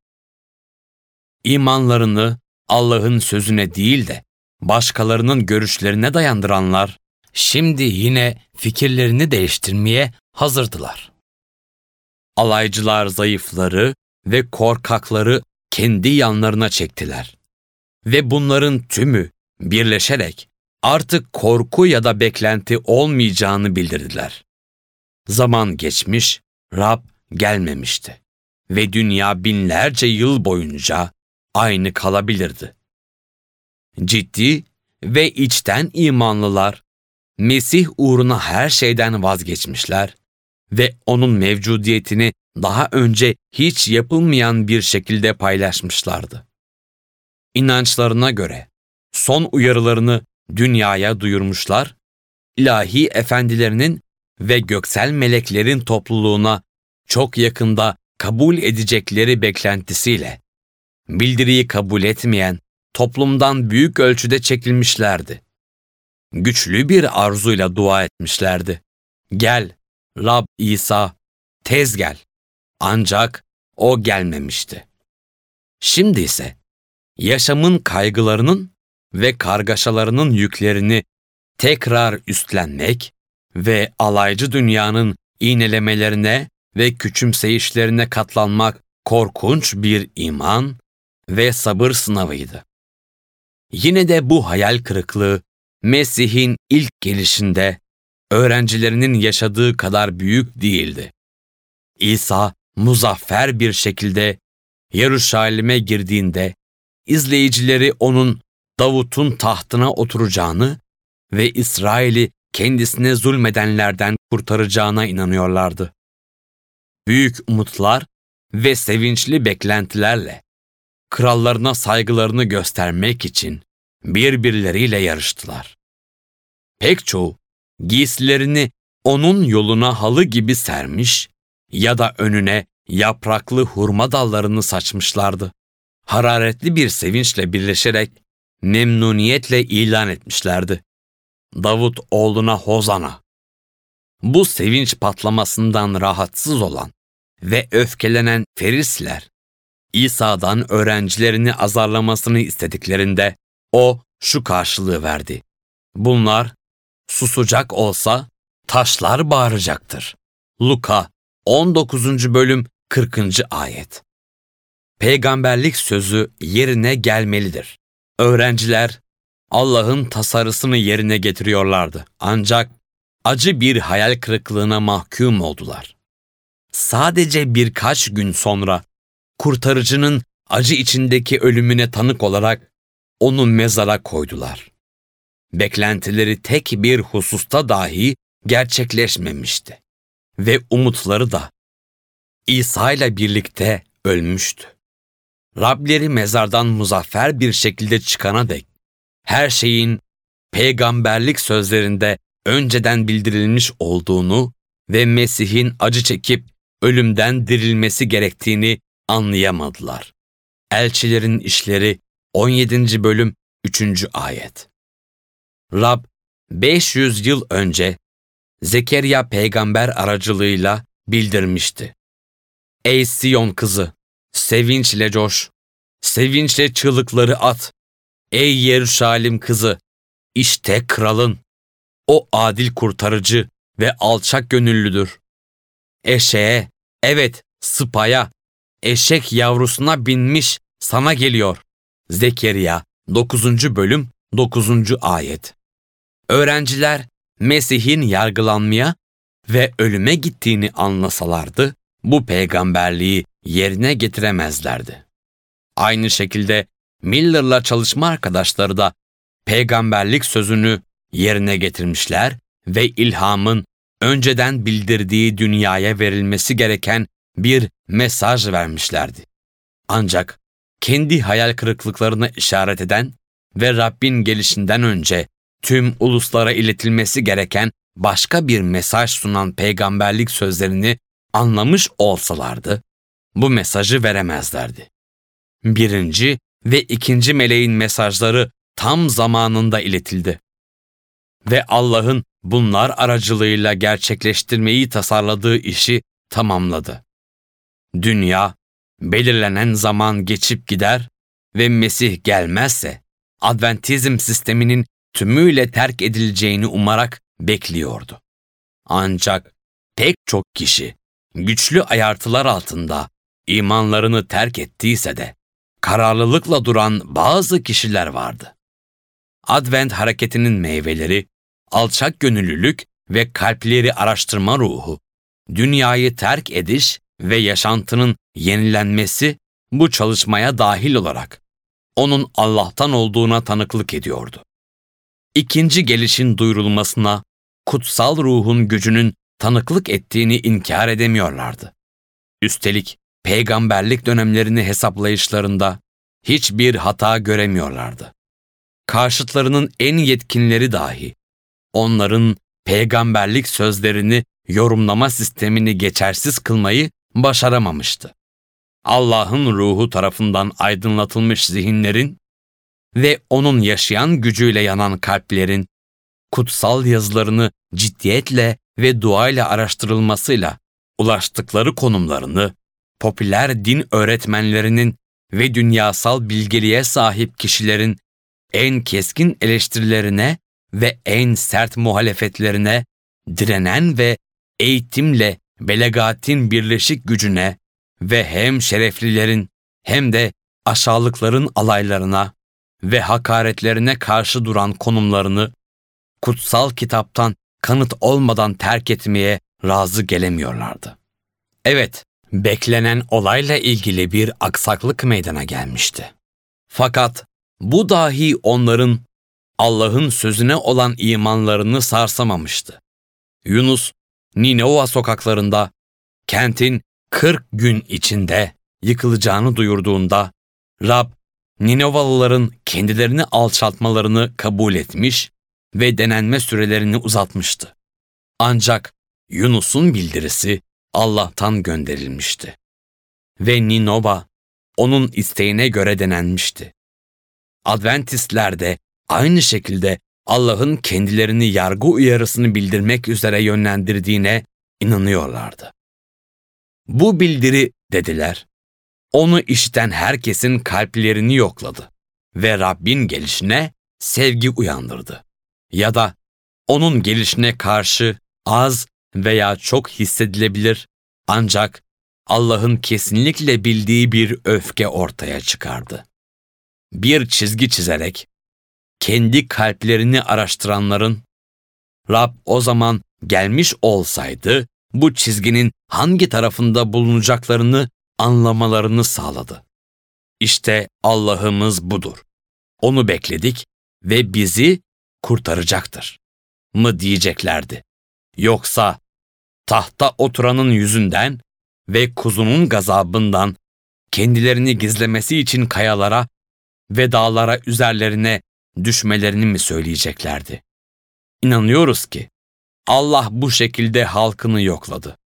İmanlarını Allah'ın sözüne değil de başkalarının görüşlerine dayandıranlar, şimdi yine fikirlerini değiştirmeye hazırdılar. Alaycılar zayıfları ve korkakları kendi yanlarına çektiler. Ve bunların tümü birleşerek artık korku ya da beklenti olmayacağını bildirdiler. Zaman geçmiş, Rab gelmemişti ve dünya binlerce yıl boyunca aynı kalabilirdi. Ciddi ve içten imanlılar, Mesih uğruna her şeyden vazgeçmişler ve onun mevcudiyetini daha önce hiç yapılmayan bir şekilde paylaşmışlardı. İnançlarına göre son uyarılarını dünyaya duyurmuşlar, ilahi efendilerinin ve göksel meleklerin topluluğuna çok yakında kabul edecekleri beklentisiyle bildiriyi kabul etmeyen toplumdan büyük ölçüde çekilmişlerdi. Güçlü bir arzuyla dua etmişlerdi. Gel, Rab İsa, tez gel. Ancak o gelmemişti. Şimdi ise yaşamın kaygılarının ve kargaşalarının yüklerini tekrar üstlenmek ve alaycı dünyanın iğnelemelerine ve küçümseyişlerine katlanmak korkunç bir iman ve sabır sınavıydı. Yine de bu hayal kırıklığı Mesih'in ilk gelişinde öğrencilerinin yaşadığı kadar büyük değildi. İsa muzaffer bir şekilde Yeruşalim'e girdiğinde izleyicileri onun Davut'un tahtına oturacağını ve İsrail'i kendisine zulmedenlerden kurtaracağına inanıyorlardı. Büyük umutlar ve sevinçli beklentilerle krallarına saygılarını göstermek için birbirleriyle yarıştılar. Pek çoğu giysilerini onun yoluna halı gibi sermiş ya da önüne yapraklı hurma dallarını saçmışlardı. Hararetli bir sevinçle birleşerek memnuniyetle ilan etmişlerdi. Davut oğluna Hozana. Bu sevinç patlamasından rahatsız olan ve öfkelenen Ferisler, İsa'dan öğrencilerini azarlamasını istediklerinde o şu karşılığı verdi. Bunlar susacak olsa taşlar bağıracaktır. Luka 19. bölüm 40. ayet. Peygamberlik sözü yerine gelmelidir. Öğrenciler Allah'ın tasarısını yerine getiriyorlardı. Ancak acı bir hayal kırıklığına mahkum oldular. Sadece birkaç gün sonra kurtarıcının acı içindeki ölümüne tanık olarak onu mezara koydular. Beklentileri tek bir hususta dahi gerçekleşmemişti ve umutları da İsa ile birlikte ölmüştü. Rableri mezardan muzaffer bir şekilde çıkana dek her şeyin peygamberlik sözlerinde önceden bildirilmiş olduğunu ve Mesih'in acı çekip ölümden dirilmesi gerektiğini anlayamadılar. Elçilerin İşleri 17. bölüm 3. ayet. Rab 500 yıl önce Zekeriya peygamber aracılığıyla bildirmişti. Ey Siyon kızı, sevinçle coş, sevinçle çığlıkları at. Ey Yeruşalim kızı, işte kralın. O adil kurtarıcı ve alçak gönüllüdür. Eşeğe, evet sıpaya, eşek yavrusuna binmiş sana geliyor. Zekeriya 9. bölüm 9. ayet. Öğrenciler Mesih'in yargılanmaya ve ölüme gittiğini anlasalardı, bu peygamberliği yerine getiremezlerdi. Aynı şekilde Miller'la çalışma arkadaşları da peygamberlik sözünü yerine getirmişler ve ilhamın önceden bildirdiği dünyaya verilmesi gereken bir mesaj vermişlerdi. Ancak kendi hayal kırıklıklarına işaret eden ve Rabbin gelişinden önce tüm uluslara iletilmesi gereken başka bir mesaj sunan peygamberlik sözlerini anlamış olsalardı, bu mesajı veremezlerdi. Birinci ve ikinci meleğin mesajları tam zamanında iletildi. ve Allah'ın bunlar aracılığıyla gerçekleştirmeyi tasarladığı işi tamamladı. Dünya, belirlenen zaman geçip gider ve Mesih gelmezse, Adventizm sisteminin tümüyle terk edileceğini umarak bekliyordu. Ancak pek çok kişi, güçlü ayartılar altında imanlarını terk ettiyse de, kararlılıkla duran bazı kişiler vardı. Advent hareketinin meyveleri, alçak gönüllülük ve kalpleri araştırma ruhu, dünyayı terk ediş ve yaşantının yenilenmesi bu çalışmaya dahil olarak onun Allah'tan olduğuna tanıklık ediyordu. İkinci gelişin duyurulmasına kutsal ruhun gücünün tanıklık ettiğini inkar edemiyorlardı. Üstelik peygamberlik dönemlerini hesaplayışlarında hiçbir hata göremiyorlardı. Karşıtlarının en yetkinleri dahi onların peygamberlik sözlerini yorumlama sistemini geçersiz kılmayı başaramamıştı. Allah'ın ruhu tarafından aydınlatılmış zihinlerin ve onun yaşayan gücüyle yanan kalplerin kutsal yazılarını ciddiyetle ve duayla araştırılmasıyla ulaştıkları konumlarını popüler din öğretmenlerinin ve dünyasal bilgeliğe sahip kişilerin en keskin eleştirilerine ve en sert muhalefetlerine direnen ve eğitimle belegatin birleşik gücüne ve hem şereflilerin hem de aşağılıkların alaylarına ve hakaretlerine karşı duran konumlarını kutsal kitaptan kanıt olmadan terk etmeye razı gelemiyorlardı. Evet, beklenen olayla ilgili bir aksaklık meydana gelmişti. Fakat bu dahi onların Allah'ın sözüne olan imanlarını sarsamamıştı. Yunus, Ninova sokaklarında kentin 40 gün içinde yıkılacağını duyurduğunda Rab, Ninovalıların kendilerini alçaltmalarını kabul etmiş ve denenme sürelerini uzatmıştı. Ancak Yunus'un bildirisi Allah'tan gönderilmişti. Ve Ninova onun isteğine göre denenmişti. Adventistler de aynı şekilde Allah'ın kendilerini yargı uyarısını bildirmek üzere yönlendirdiğine inanıyorlardı. Bu bildiri, dediler, onu işiten herkesin kalplerini yokladı ve Rabbin gelişine sevgi uyandırdı. Ya da onun gelişine karşı az veya çok hissedilebilir ancak Allah'ın kesinlikle bildiği bir öfke ortaya çıkardı. Bir çizgi çizerek kendi kalplerini araştıranların Rab o zaman gelmiş olsaydı bu çizginin hangi tarafında bulunacaklarını anlamalarını sağladı. İşte Allah'ımız budur. Onu bekledik ve bizi kurtaracaktır mı diyeceklerdi. Yoksa tahta oturanın yüzünden ve kuzunun gazabından kendilerini gizlemesi için kayalara ve dağlara üzerlerine düşmelerini mi söyleyeceklerdi? İnanıyoruz ki Allah bu şekilde halkını yokladı.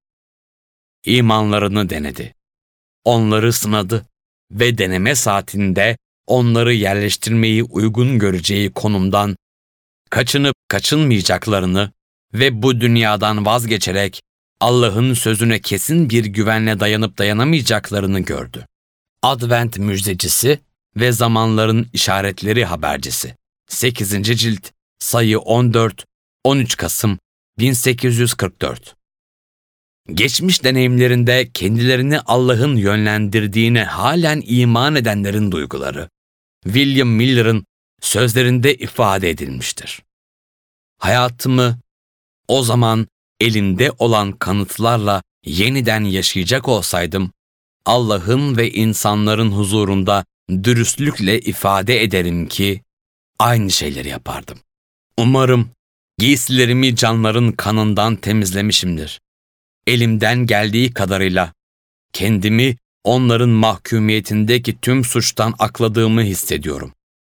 İmanlarını denedi. Onları sınadı ve deneme saatinde onları yerleştirmeyi uygun göreceği konumdan kaçınıp kaçınmayacaklarını ve bu dünyadan vazgeçerek Allah'ın sözüne kesin bir güvenle dayanıp dayanamayacaklarını gördü. Advent müjdecisi ve zamanların işaretleri habercisi. 8. cilt, sayı 14, 13 Kasım 1844. Geçmiş deneyimlerinde kendilerini Allah'ın yönlendirdiğine halen iman edenlerin duyguları, William Miller'ın sözlerinde ifade edilmiştir. Hayatımı o zaman elimde olan kanıtlarla yeniden yaşayacak olsaydım, Allah'ın ve insanların huzurunda dürüstlükle ifade ederim ki aynı şeyleri yapardım. Umarım giysilerimi canların kanından temizlemişimdir. Elimden geldiği kadarıyla kendimi onların mahkumiyetindeki tüm suçtan akladığımı hissediyorum.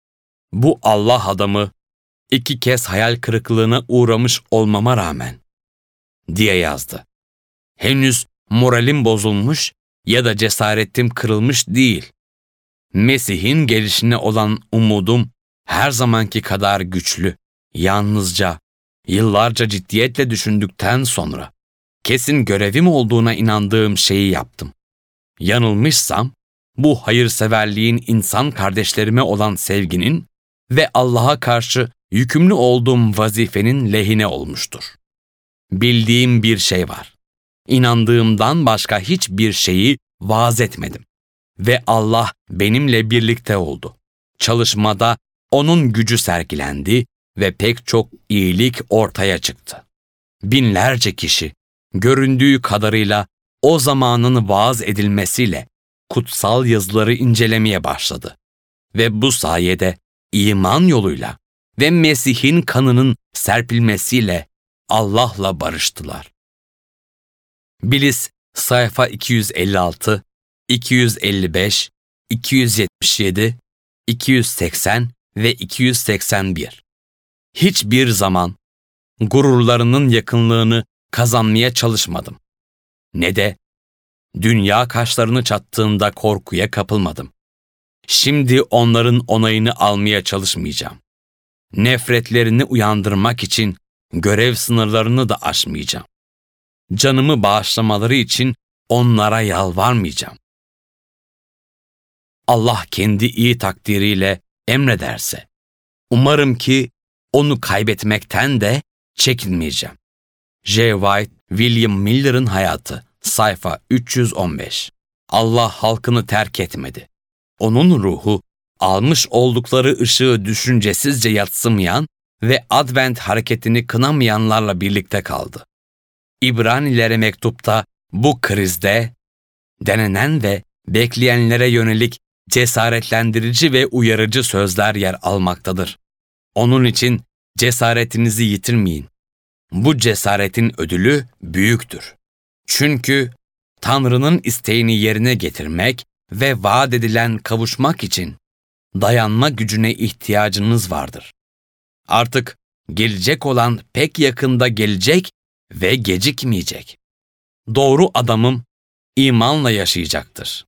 Bu Allah adamı 2 kez hayal kırıklığına uğramış olmama rağmen diye yazdı. Henüz moralim bozulmuş ya da cesaretim kırılmış değil. Mesih'in gelişine olan umudum her zamanki kadar güçlü, yalnızca Yıllarca ciddiyetle düşündükten sonra kesin görevim olduğuna inandığım şeyi yaptım. Yanılmışsam, bu hayırseverliğin insan kardeşlerime olan sevginin ve Allah'a karşı yükümlü olduğum vazifenin lehine olmuştur. Bildiğim bir şey var. İnandığımdan başka hiçbir şeyi vaaz etmedim. Ve Allah benimle birlikte oldu. Çalışmada onun gücü sergilendi ve pek çok iyilik ortaya çıktı. Binlerce kişi, göründüğü kadarıyla o zamanın vaaz edilmesiyle kutsal yazıları incelemeye başladı. Ve bu sayede iman yoluyla ve Mesih'in kanının serpilmesiyle Allah'la barıştılar. Bilis sayfa 256, 255, 277, 280 ve 281. Hiçbir zaman gururlarının yakınlığını kazanmaya çalışmadım. Ne de dünya kaşlarını çattığında korkuya kapılmadım. Şimdi onların onayını almaya çalışmayacağım. Nefretlerini uyandırmak için görev sınırlarını da aşmayacağım. Canımı bağışlamaları için onlara yalvarmayacağım. Allah kendi iyi takdiriyle emrederse, umarım ki onu kaybetmekten de çekinmeyeceğim. J. White, William Miller'ın hayatı, sayfa 315. Allah halkını terk etmedi. Onun ruhu, almış oldukları ışığı düşüncesizce yadsımayan ve Advent hareketini kınamayanlarla birlikte kaldı. İbranilere mektupta bu krizde denenen ve bekleyenlere yönelik cesaretlendirici ve uyarıcı sözler yer almaktadır. Onun için cesaretinizi yitirmeyin. Bu cesaretin ödülü büyüktür. Çünkü Tanrı'nın isteğini yerine getirmek ve vaat edilen kavuşmak için dayanma gücüne ihtiyacınız vardır. Artık gelecek olan pek yakında gelecek ve gecikmeyecek. Doğru adamım imanla yaşayacaktır.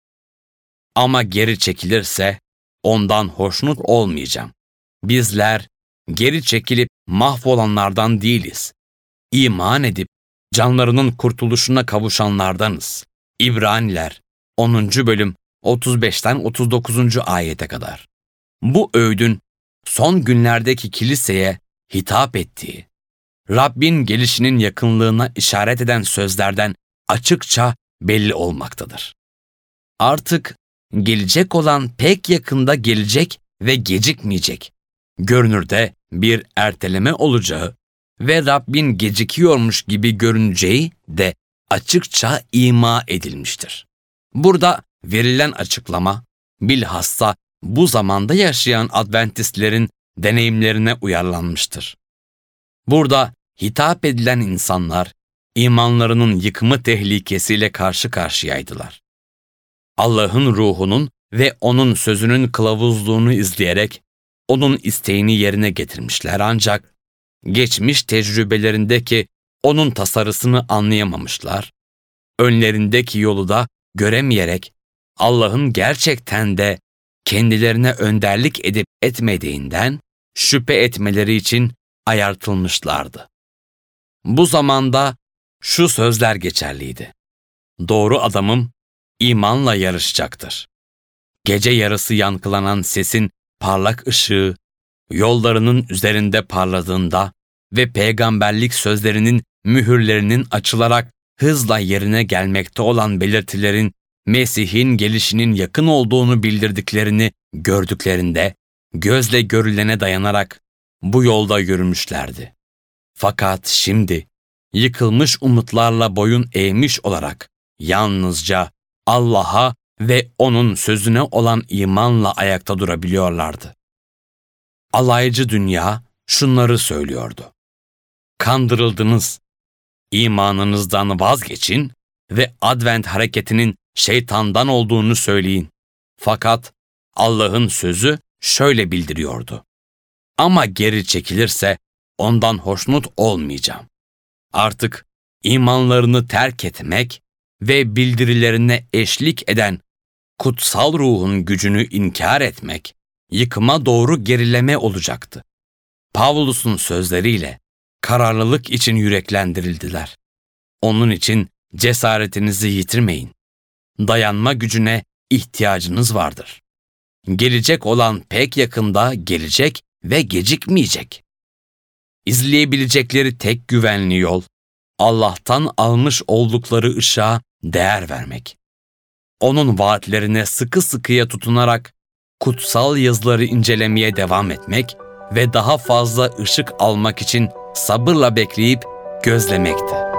Ama geri çekilirse ondan hoşnut olmayacağım. Bizler geri çekilip mahvolanlardan değiliz. İman edip canlarının kurtuluşuna kavuşanlardanız. İbraniler 10. bölüm 35'ten 39. ayete kadar. Bu öğüdün son günlerdeki kiliseye hitap ettiği, Rabbin gelişinin yakınlığına işaret eden sözlerden açıkça belli olmaktadır. Artık gelecek olan pek yakında gelecek ve gecikmeyecek. Görünürde bir erteleme olacağı ve Rabbin gecikiyormuş gibi görüneceği de açıkça ima edilmiştir. Burada verilen açıklama, bilhassa bu zamanda yaşayan Adventistlerin deneyimlerine uyarlanmıştır. Burada hitap edilen insanlar, imanlarının yıkımı tehlikesiyle karşı karşıyaydılar. Allah'ın ruhunun ve onun sözünün kılavuzluğunu izleyerek onun isteğini yerine getirmişler ancak geçmiş tecrübelerindeki onun tasarısını anlayamamışlar, önlerindeki yolu da göremeyerek Allah'ın gerçekten de kendilerine önderlik edip etmediğinden şüphe etmeleri için ayartılmışlardı. Bu zamanda şu sözler geçerliydi: doğru adamım imanla yarışacaktır. Gece yarısı yankılanan sesin parlak ışığı yollarının üzerinde parladığında ve peygamberlik sözlerinin mühürlerinin açılarak hızla yerine gelmekte olan belirtilerin Mesih'in gelişinin yakın olduğunu bildirdiklerini gördüklerinde gözle görülene dayanarak bu yolda yürümüşlerdi. Fakat şimdi yıkılmış umutlarla boyun eğmiş olarak yalnızca Allah'a ve onun sözüne olan imanla ayakta durabiliyorlardı. Alaycı dünya şunları söylüyordu: kandırıldınız, imanınızdan vazgeçin ve Advent hareketinin şeytandan olduğunu söyleyin. Fakat Allah'ın sözü şöyle bildiriyordu: ama geri çekilirse ondan hoşnut olmayacağım. Artık imanlarını terk etmek ve bildirilerine eşlik eden kutsal ruhun gücünü inkar etmek, yıkıma doğru gerileme olacaktı. Pavlus'un sözleriyle kararlılık için yüreklendirildiler. Onun için cesaretinizi yitirmeyin. Dayanma gücüne ihtiyacınız vardır. Gelecek olan pek yakında gelecek ve gecikmeyecek. İzleyebilecekleri tek güvenli yol, Allah'tan almış oldukları ışığa değer vermek. Onun vaatlerine sıkı sıkıya tutunarak kutsal yazıları incelemeye devam etmek ve daha fazla ışık almak için sabırla bekleyip gözlemekti.